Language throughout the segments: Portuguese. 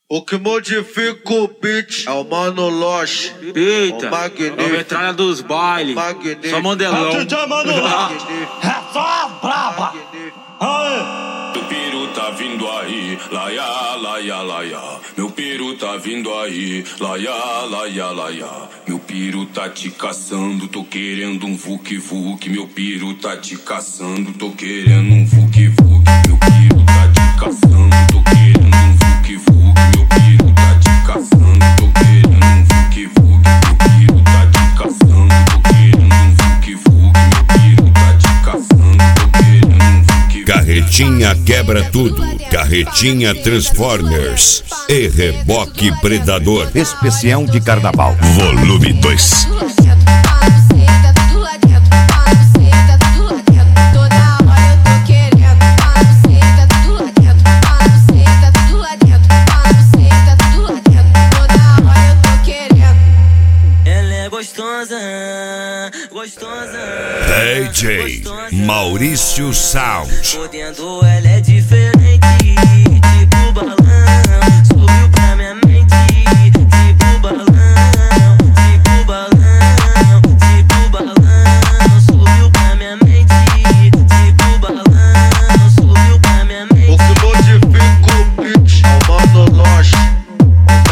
O que modifica o beat é o Mano Loche. Eita, o Magnífico, é a metralha dos bailes. Só modelão. É só braba. Meu peru tá vindo aí, laia, laia, laia. Meu peru tá vindo aí, laia, laia, laia. Meu peru tá te caçando, tô querendo um vuki vuki. Meu peru tá te caçando, tô querendo um vuki vuki. Meu peru tá te caçando, tô querendo um vuki vuki. Meu peru tá te caçando, tô querendo um vuki vuki. Meu peru tá te caçando, tô querendo um vuki vuki. Meu peru tá te caçando, tô querendo um vuki vuki. Carretinha quebra tudo, Carretinha Transformers e Reboque Predador. Especial de Carnaval, Volume 2. Gostosa, gostosa. DJ Maurício Sound. Por dentro ela é diferente, tipo balão. Subiu pra minha mente, tipo balão. Tipo balão, tipo balão. Subiu pra minha mente, tipo balão. Subiu pra minha mente. O que modifica o beat é o Mano Loche. O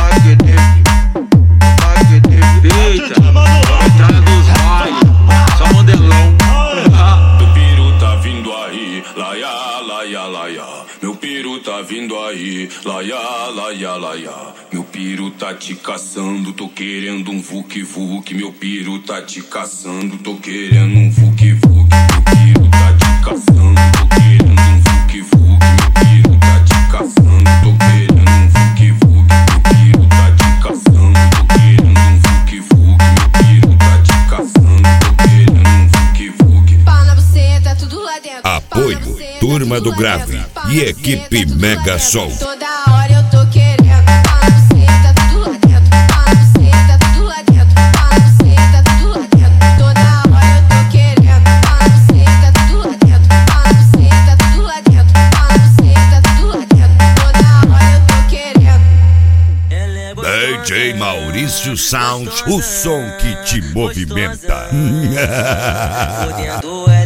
Magnífico. Eita, a metralha dos bailes. Só modelão. Meu peru tá vindo aí, laia, laia, laia. Meu peru tá vindo aí, laia, laia, laia. Meu peru tá te caçando, tô querendo um vuki vuki. Meu peru tá te caçando, tô querendo um vuki vuki. Meu peru tá te caçando, tô querendo um vuki vuki. Meu peru tá te caçando, tô querendo um vuki vuki. Meu peru tá te caçando, tô querendo um vuki vuki. Meu peru tá te caçando, tô querendo um vuki vuki. Pau na buceta, tudo lá dentro. Apoio Turma do Grave e Equipe Mega Som. Toda hora eu tô querendo. Pau na buceta, tudo lá dentro. Pau na buceta, tudo lá dentro. Pau na buceta, tudo lá dentro. Toda hora eu tô querendo. Pau na buceta, tudo lá dentro. Pau na buceta, tudo lá dentro. Pau na buceta, tudo lá dentro. Toda hora eu tô querendo. DJ Maurício Sound, o som que te movimenta. Por dentro ela